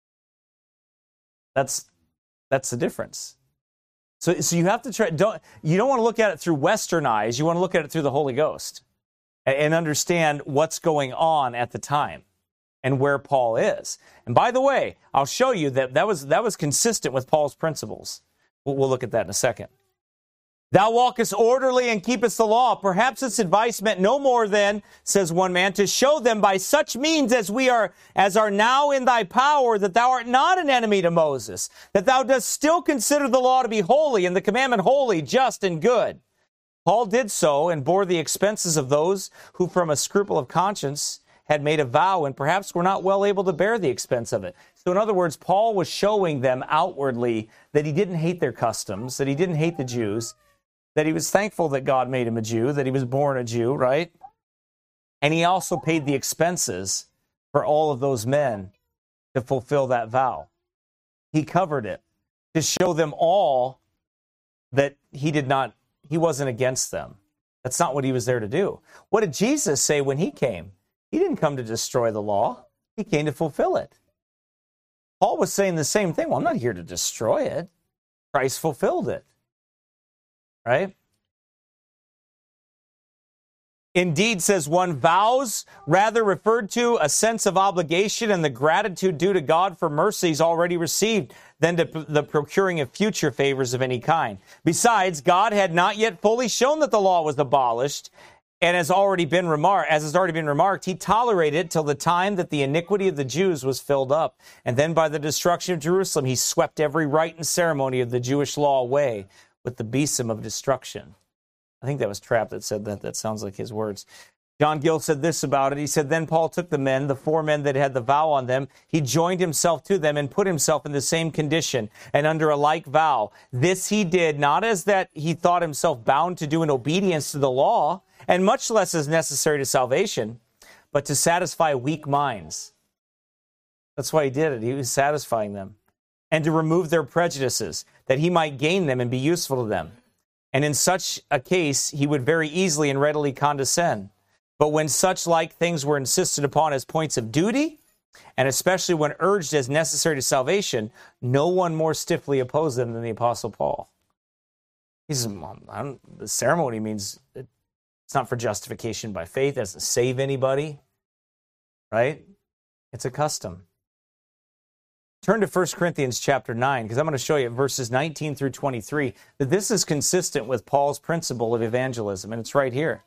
That's the difference. So you have to try. You don't want to look at it through Western eyes. You want to look at it through the Holy Ghost and understand what's going on at the time and where Paul is. And by the way, I'll show you that was consistent with Paul's principles. We'll look at that in a second. Thou walkest orderly and keepest the law. Perhaps its advice meant no more than, says one man, to show them by such means as are now in thy power, that thou art not an enemy to Moses, that thou dost still consider the law to be holy, and the commandment holy, just, and good. Paul did so and bore the expenses of those who from a scruple of conscience had made a vow and perhaps were not well able to bear the expense of it. So in other words, Paul was showing them outwardly that he didn't hate their customs, that he didn't hate the Jews, that he was thankful that God made him a Jew, that he was born a Jew, right? And he also paid the expenses for all of those men to fulfill that vow. He covered it to show them all that he wasn't against them. That's not what he was there to do. What did Jesus say when he came? He didn't come to destroy the law. He came to fulfill it. Paul was saying the same thing. Well, I'm not here to destroy it. Christ fulfilled it. Right? Indeed, says one, vows rather referred to a sense of obligation and the gratitude due to God for mercies already received than to the procuring of future favors of any kind. Besides, God had not yet fully shown that the law was abolished, and as has already been remarked, he tolerated it till the time that the iniquity of the Jews was filled up. And then by the destruction of Jerusalem, he swept every rite and ceremony of the Jewish law away with the besom of destruction. I think that was Trapp that said that. That sounds like his words. John Gill said this about it. He said, then Paul took the 4 men that had the vow on them. He joined himself to them and put himself in the same condition and under a like vow. This he did, not as that he thought himself bound to do in obedience to the law, and much less as necessary to salvation, but to satisfy weak minds. That's why he did it. He was satisfying them. And to remove their prejudices, that he might gain them and be useful to them. And in such a case, he would very easily and readily condescend. But when such like things were insisted upon as points of duty, and especially when urged as necessary to salvation, no one more stiffly opposed them than the Apostle Paul. He says, the ceremony means it's not for justification by faith. It doesn't save anybody, right? It's a custom. Turn to 1 Corinthians chapter 9, because I'm going to show you verses 19 through 23 that this is consistent with Paul's principle of evangelism, and it's right here.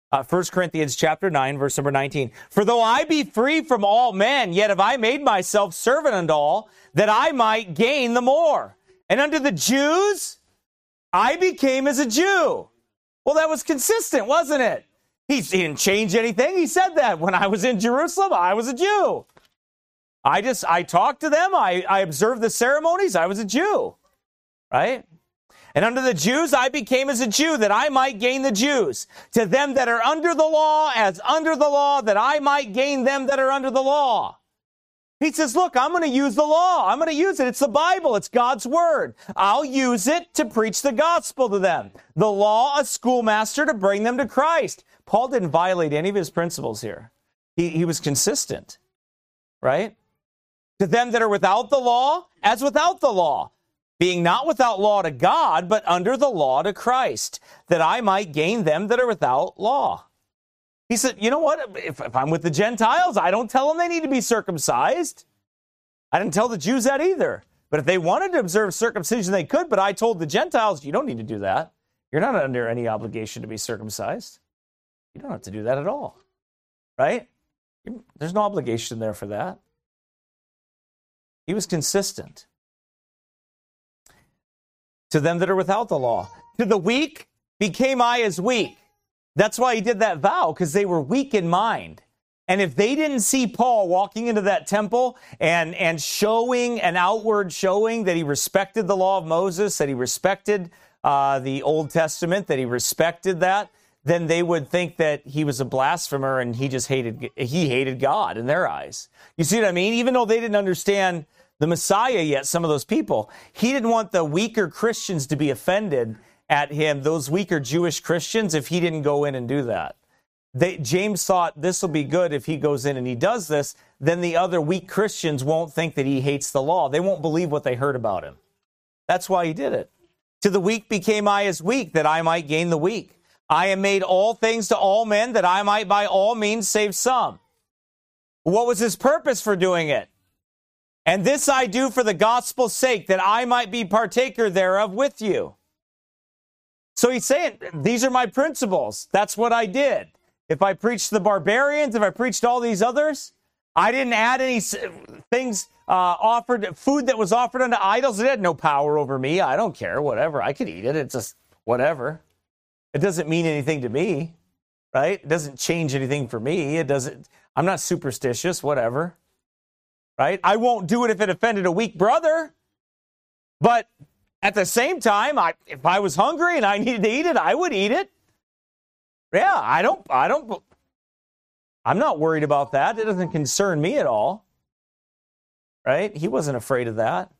1 Corinthians chapter 9, verse number 19. For though I be free from all men, yet have I made myself servant unto all, that I might gain the more. And unto the Jews, I became as a Jew. Well, that was consistent, wasn't it? He didn't change anything. He said that when I was in Jerusalem, I was a Jew. I talked to them. I observed the ceremonies. I was a Jew, right? And unto the Jews, I became as a Jew, that I might gain the Jews. To them that are under the law, as under the law, that I might gain them that are under the law. He says, look, I'm going to use the law. I'm going to use it. It's the Bible. It's God's word. I'll use it to preach the gospel to them. The law, a schoolmaster to bring them to Christ. Paul didn't violate any of his principles here. He was consistent, right? To them that are without the law, as without the law, being not without law to God, but under the law to Christ, that I might gain them that are without law. He said, you know what? If I'm with the Gentiles, I don't tell them they need to be circumcised. I didn't tell the Jews that either. But if they wanted to observe circumcision, they could. But I told the Gentiles, you don't need to do that. You're not under any obligation to be circumcised. You don't have to do that at all, right? There's no obligation there for that. He was consistent. To them that are without the law. To the weak became I as weak. That's why he did that vow, because they were weak in mind. And if they didn't see Paul walking into that temple and showing an outward showing that he respected the law of Moses, that he respected the Old Testament, that he respected that, then they would think that he was a blasphemer and he hated God in their eyes. You see what I mean? Even though they didn't understand the Messiah yet, some of those people, he didn't want the weaker Christians to be offended at him, those weaker Jewish Christians, if he didn't go in and do that. James thought this will be good if he goes in and he does this, then the other weak Christians won't think that he hates the law. They won't believe what they heard about him. That's why he did it. To the weak became I as weak, that I might gain the weak. I am made all things to all men, that I might by all means save some. What was his purpose for doing it? And this I do for the gospel's sake, that I might be partaker thereof with you. So he's saying, these are my principles. That's what I did. If I preached the barbarians, if I preached all these others, I didn't add any things food that was offered unto idols. It had no power over me. I don't care, whatever. I could eat it. It's just whatever. It doesn't mean anything to me, right? It doesn't change anything for me. I'm not superstitious, whatever, right? I won't do it if it offended a weak brother, but at the same time, if I was hungry and I needed to eat it, I would eat it. Yeah, I'm not worried about that. It doesn't concern me at all. Right? He wasn't afraid of that.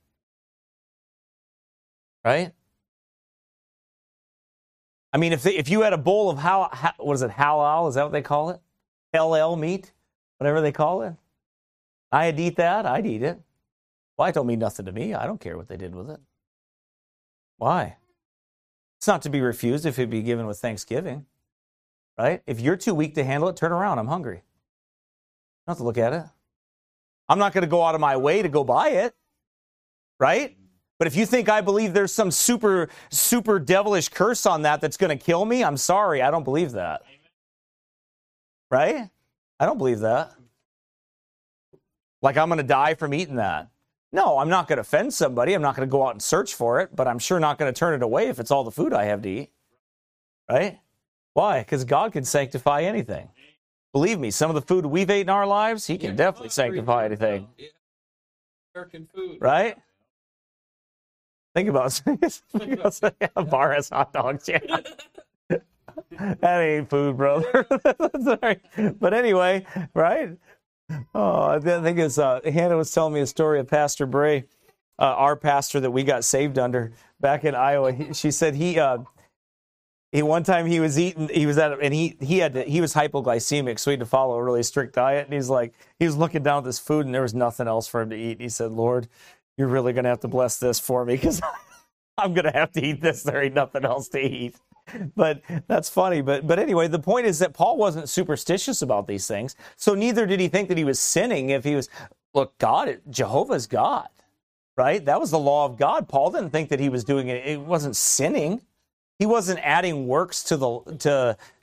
Right? I mean, if you had a bowl of what is it, halal? Is that what they call it? LL meat? Whatever they call it. I had to eat that. I'd eat it. Well, it don't mean nothing to me. I don't care what they did with it. Why? It's not to be refused if it be given with thanksgiving. Right? If you're too weak to handle it, turn around. I'm hungry. You don't have to look at it. I'm not going to go out of my way to go buy it. Right? But if you think I believe there's some super devilish curse on that's going to kill me, I'm sorry. I don't believe that. Right? I don't believe that. Like I'm going to die from eating that. No, I'm not going to offend somebody. I'm not going to go out and search for it, but I'm sure not going to turn it away if it's all the food I have to eat. Right? Why? Because God can sanctify anything. Believe me, some of the food we've ate in our lives, he can definitely sanctify anything. American food. Right? Think about a bar has hot dogs. Yeah. That ain't food, brother. Sorry. But anyway, right? Oh, I think it's Hannah was telling me a story of Pastor Bray, our pastor that we got saved under back in Iowa. She said he one time he was eating, he was hypoglycemic, so he had to follow a really strict diet. And he was looking down at this food and there was nothing else for him to eat. He said, Lord, you're really going to have to bless this for me because I'm going to have to eat this. There ain't nothing else to eat. But that's funny. But anyway, the point is that Paul wasn't superstitious about these things. So neither did he think that he was sinning if he was, look, Jehovah's God, right? That was the law of God. Paul didn't think that he was doing it. It wasn't sinning. He wasn't adding works to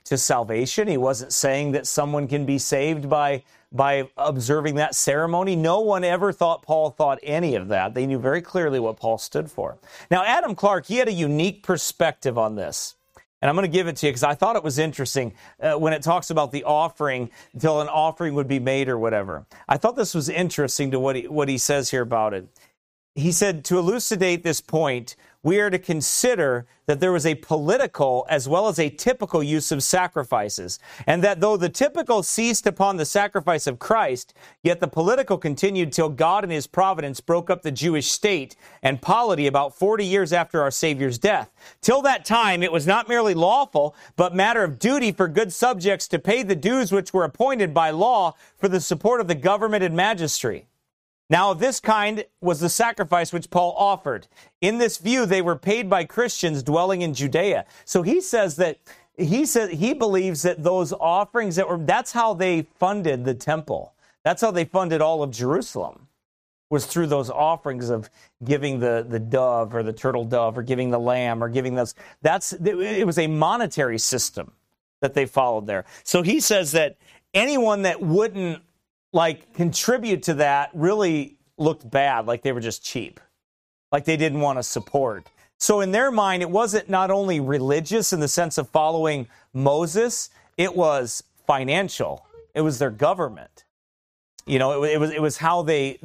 to salvation. He wasn't saying that someone can be saved by observing that ceremony. No one ever thought Paul thought any of that. They knew very clearly what Paul stood for. Now, Adam Clarke, he had a unique perspective on this. And I'm going to give it to you because I thought it was interesting when it talks about the offering until an offering would be made or whatever. I thought this was interesting to what he says here about it. He said, to elucidate this point, we are to consider that there was a political as well as a typical use of sacrifices, and that though the typical ceased upon the sacrifice of Christ, yet the political continued till God in his providence broke up the Jewish state and polity about 40 years after our Savior's death. Till that time, it was not merely lawful, but matter of duty for good subjects to pay the dues which were appointed by law for the support of the government and magistracy. Now, of this kind was the sacrifice which Paul offered. In this view, they were paid by Christians dwelling in Judea. So he says he believes that those offerings that's how they funded the temple. That's how they funded all of Jerusalem, was through those offerings of giving the dove or the turtle dove or giving the lamb or giving those. It was a monetary system that they followed there. So he says that anyone that wouldn't contribute to that really looked bad, like they were just cheap, like they didn't want to support. So in their mind, it wasn't not only religious in the sense of following Moses, it was financial. It was their government. You know, it was how they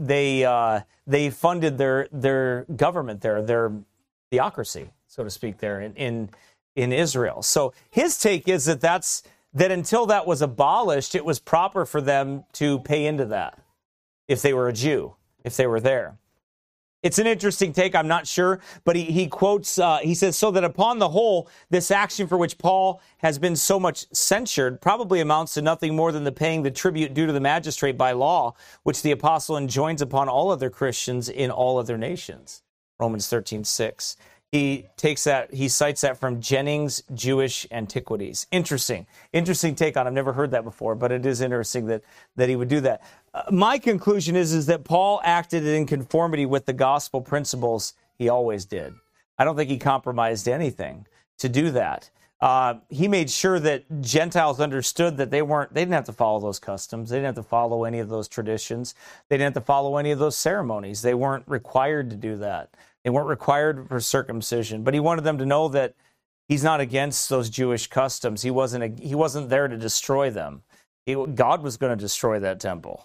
funded their government there, their theocracy, so to speak, there in Israel. So his take is that until that was abolished, it was proper for them to pay into that if they were a Jew, if they were there. It's an interesting take, I'm not sure, but he quotes, he says, so that upon the whole, this action for which Paul has been so much censured probably amounts to nothing more than the paying the tribute due to the magistrate by law, which the apostle enjoins upon all other Christians in all other nations. Romans 13:6. He cites that from Jennings' Jewish Antiquities. Interesting take on it. I've never heard that before, but it is interesting that he would do that. My conclusion is that Paul acted in conformity with the gospel principles he always did. I don't think he compromised anything to do that. He made sure that Gentiles understood that they didn't have to follow those customs. They didn't have to follow any of those traditions. They didn't have to follow any of those ceremonies. They weren't required to do that. They weren't required for circumcision, but he wanted them to know that he's not against those Jewish customs. He wasn't there to destroy them. God was going to destroy that temple,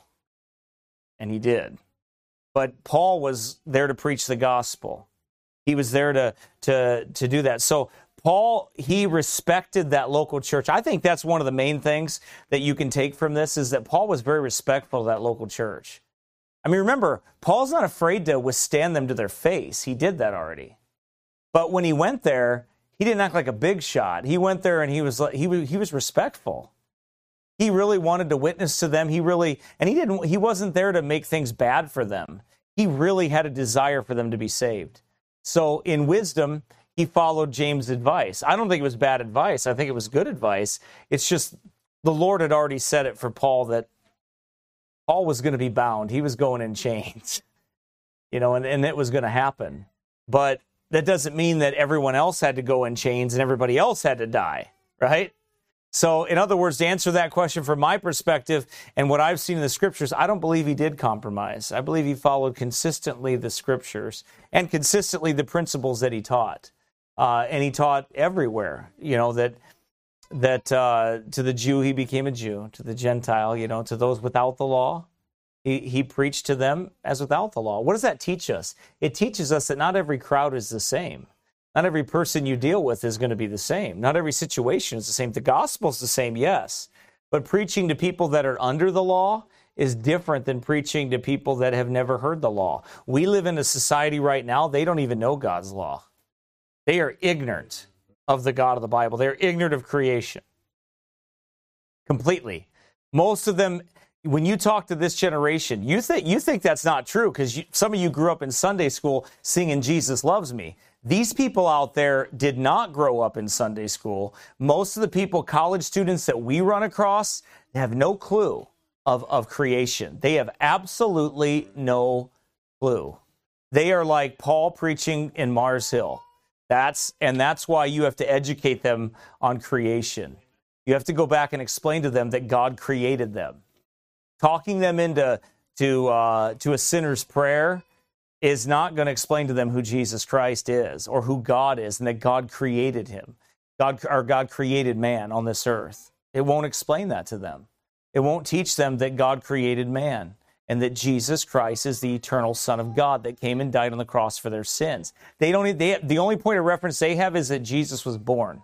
and he did. But Paul was there to preach the gospel. He was there to do that. So Paul, he respected that local church. I think that's one of the main things that you can take from this is that Paul was very respectful of that local church. I mean, remember, Paul's not afraid to withstand them to their face. He did that already. But when he went there, he didn't act like a big shot. He went there and he was respectful. He really wanted to witness to them. He wasn't there to make things bad for them. He really had a desire for them to be saved. So in wisdom, he followed James' advice. I don't think it was bad advice. I think it was good advice. It's just the Lord had already said it for Paul that Paul was going to be bound. He was going in chains, and it was going to happen. But that doesn't mean that everyone else had to go in chains and everybody else had to die, right? So, in other words, to answer that question from my perspective and what I've seen in the scriptures, I don't believe he did compromise. I believe he followed consistently the scriptures and consistently the principles that he taught. And he taught everywhere, that to the Jew, he became a Jew. To the Gentile, to those without the law, he preached to them as without the law. What does that teach us? It teaches us that not every crowd is the same. Not every person you deal with is going to be the same. Not every situation is the same. The gospel is the same, yes. But preaching to people that are under the law is different than preaching to people that have never heard the law. We live in a society right now, they don't even know God's law. They are ignorant of the God of the Bible. They're ignorant of creation. Completely. Most of them, when you talk to this generation, you think that's not true because some of you grew up in Sunday school singing Jesus Loves Me. These people out there did not grow up in Sunday school. Most of the people, college students that we run across, they have no clue of creation. They have absolutely no clue. They are like Paul preaching in Mars Hill. That's why you have to educate them on creation. You have to go back and explain to them that God created them. Talking them into to a sinner's prayer is not going to explain to them who Jesus Christ is or who God is and that God created him. God created man on this earth. It won't explain that to them. It won't teach them that God created man and that Jesus Christ is the eternal Son of God that came and died on the cross for their sins. The only point of reference they have is that Jesus was born.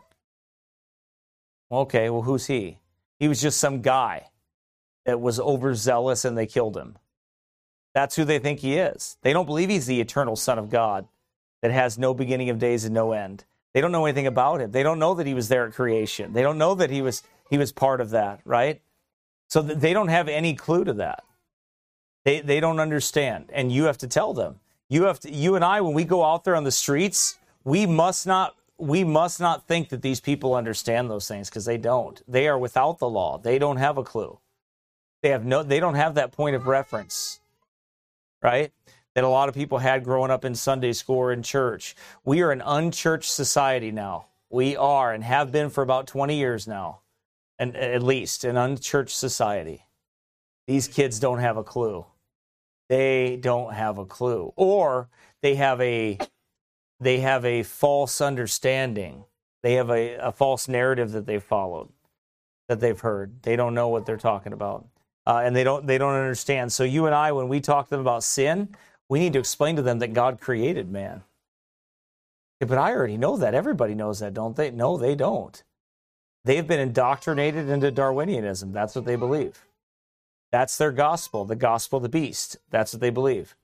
Okay, well, who's he? He was just some guy that was overzealous and they killed him. That's who they think he is. They don't believe he's the eternal Son of God that has no beginning of days and no end. They don't know anything about him. They don't know that he was there at creation. They don't know that he was part of that, right? So they don't have any clue to that. They don't understand, and you have to tell them. You and I, when we go out there on the streets, we must not think that these people understand those things, because they don't. They are without the law. They don't have a clue. They don't have that point of reference, right? That a lot of people had growing up in Sunday school or in church. We are an unchurched society now. We are and have been for about 20 years now, and at least an unchurched society. These kids don't have a clue. They don't have a clue. Or they have a false understanding. They have a false narrative that they've followed, that they've heard. They don't know what they're talking about. And they don't understand. So you and I, when we talk to them about sin, we need to explain to them that God created man. Yeah, but I already know that. Everybody knows that, don't they? No, they don't. They've been indoctrinated into Darwinianism. That's what they believe. That's their gospel, the gospel of the beast. That's what they believe.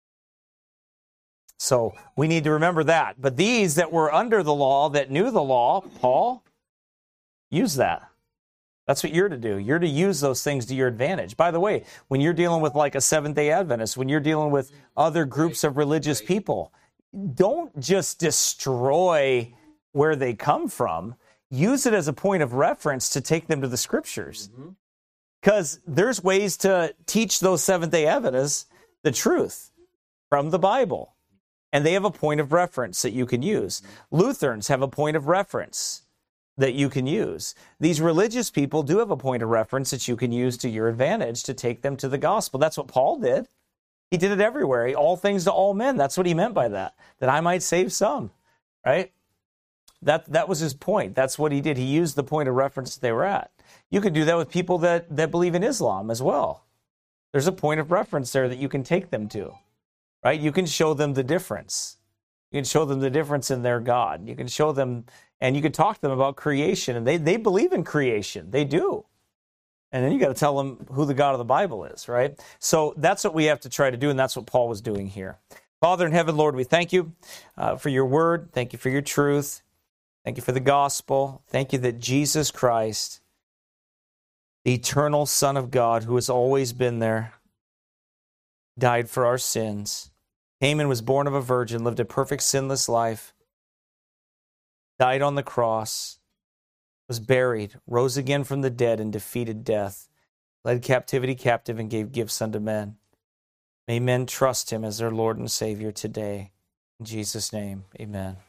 So we need to remember that. But these that were under the law, that knew the law, Paul, use that. That's what you're to do. You're to use those things to your advantage. By the way, when you're dealing with like a Seventh-day Adventist, when you're dealing with other groups of religious people, don't just destroy where they come from. Use it as a point of reference to take them to the scriptures. Because there's ways to teach those Seventh-day Adventists the truth from the Bible. And they have a point of reference that you can use. Lutherans have a point of reference that you can use. These religious people do have a point of reference that you can use to your advantage to take them to the gospel. That's what Paul did. He did it everywhere. All things to all men. That's what he meant by that I might save some, right? That was his point. That's what he did. He used the point of reference that they were at. You could do that with people that believe in Islam as well. There's a point of reference there that you can take them to, right? You can show them the difference. You can show them the difference in their God. You can show them, and you can talk to them about creation, and they believe in creation. They do. And then you got to tell them who the God of the Bible is, right? So that's what we have to try to do, and that's what Paul was doing here. Father in heaven, Lord, we thank you for your word. Thank you for your truth. Thank you for the gospel. Thank you that Jesus Christ, the eternal Son of God, who has always been there, died for our sins, came and was born of a virgin, lived a perfect sinless life, died on the cross, was buried, rose again from the dead and defeated death, led captivity captive and gave gifts unto men. May men trust him as their Lord and Savior today. In Jesus' name, amen.